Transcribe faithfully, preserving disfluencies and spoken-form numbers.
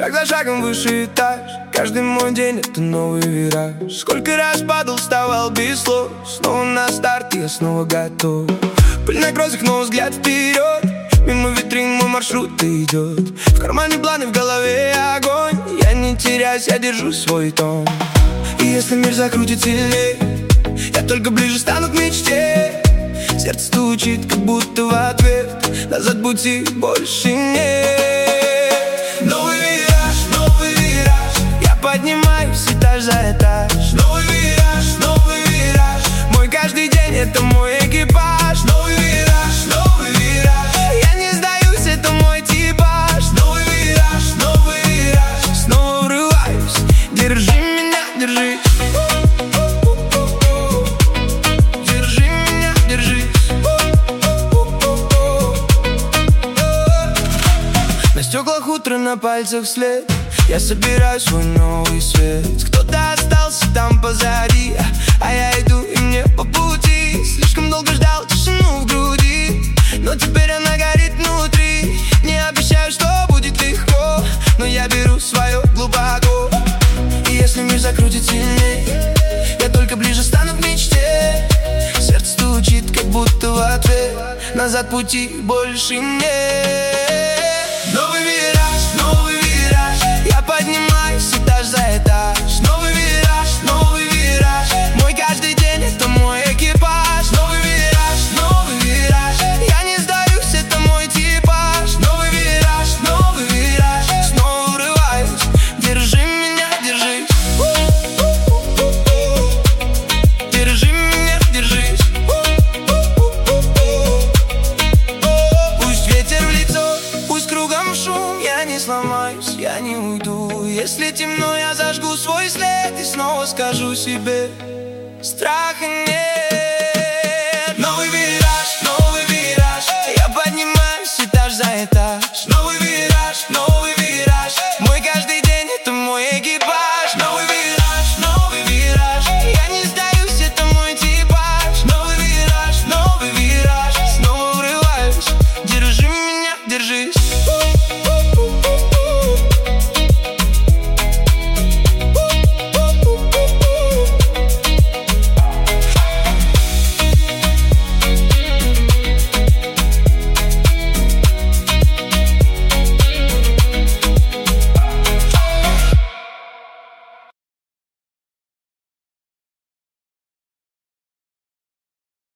Шаг за шагом выше этаж. Каждый мой день это новый вираж. Сколько раз падал, вставал без слов. Снова на старт, я снова готов. Пыль на кросах, но взгляд вперед. Мимо витрин мой маршрут идет. В кармане планы, в голове огонь. Я не теряюсь, я держу свой тон. И если мир закрутит сильней, я только ближе стану к мечте. Сердце стучит, как будто в ответ. Назад пути больше нет. Новый вираж, новый вираж. Я поднимаюсь этаж за этаж. Новый вираж, новый вираж. Мой каждый день это мой экипаж. Новый вираж, новый вираж. Я не сдаюсь, это мой типаж. Новый вираж, новый вираж. Снова врываюсь. Держи меня, держи. На стеклах утро, на пальцах след. Я собираю свой новый свет. Кто-то остался там позади, а я иду, и мне по пути. Слишком долго ждал тишину в груди, но теперь она горит внутри. Не обещаю, что будет легко, но я беру свое глубоко. И если мир закрутит сильней, я только ближе стану к мечте. Сердце стучит, как будто в ответ. Назад пути больше нет. Новый вираж, новый вираж. Я поднимаюсь этаж за этаж. Новый вираж, новый вираж. Мой каждый день это мой экипаж. Новый вираж, новый вираж. Я не сдаюсь, это мой типаж. Новый вираж, новый вираж. Снова врываюсь. Держи меня, держись. Держи меня, держись. Пусть ветер в лицо, пусть кругом шум. Я не сломаюсь, я не уйду. Если темно, я зажгу свой след и снова скажу себе: страха нет.